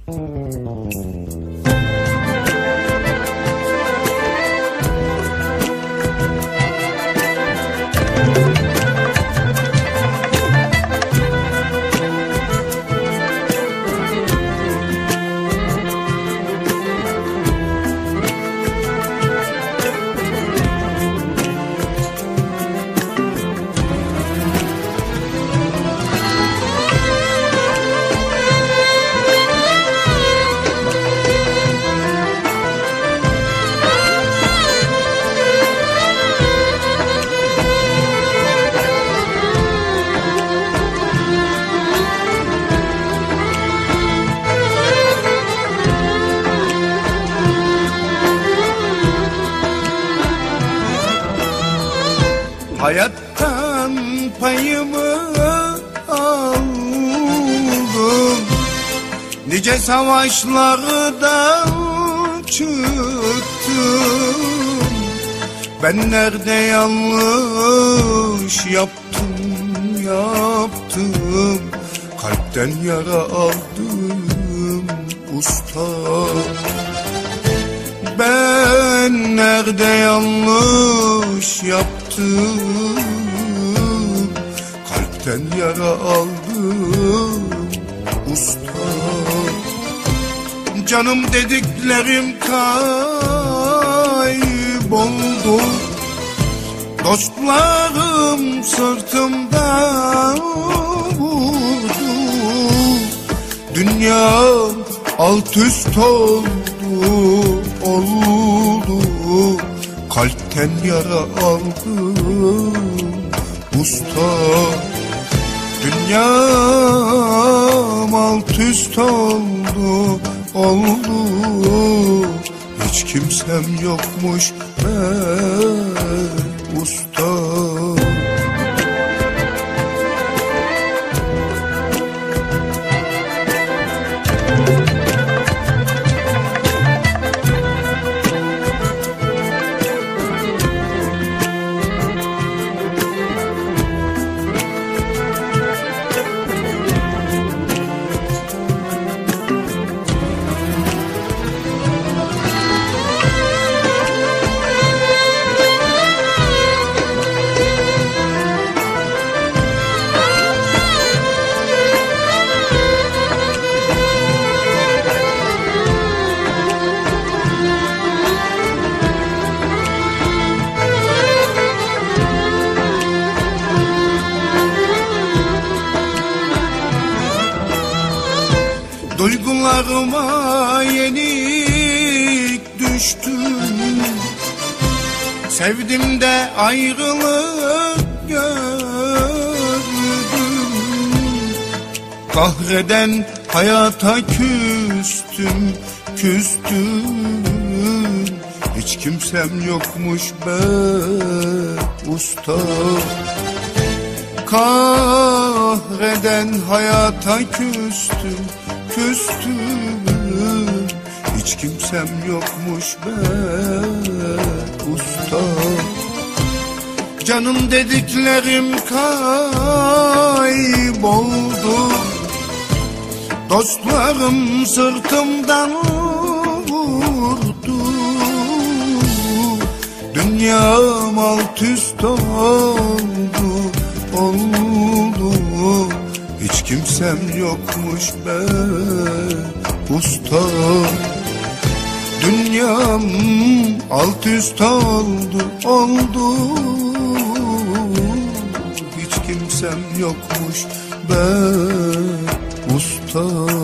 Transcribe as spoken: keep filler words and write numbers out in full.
Hayattan payımı aldım, nice savaşlardan çıktım. Ben nerede yanlış yaptım, yaptım, kalpten yara aldım usta. Ben nerede yanlış yaptım, kalpten yara aldım usta. Canım dediklerim kayboldu, dostlarım sırtımdan vurdu. Dünyam alt üst oldu, oldu, kalpten yara aldım usta. Dünyam alt üst oldu, oldu, hiç kimsem yokmuş ben usta. Duygularıma yenik düştüm, sevdim de ayrılık gördüm. Kahreden hayata küstüm, küstüm, hiç kimsem yokmuş be usta. Kahreden hayata küstüm, küstüm, hiç kimsem yokmuş be usta. Canım dediklerim kayboldu, dostlarım sırtımdan vurdu. Dünyam alt üst oldu, oldu, hiç kimsem yokmuş be usta. Dünyam alt üst oldu, oldu, hiç kimsem yokmuş be usta.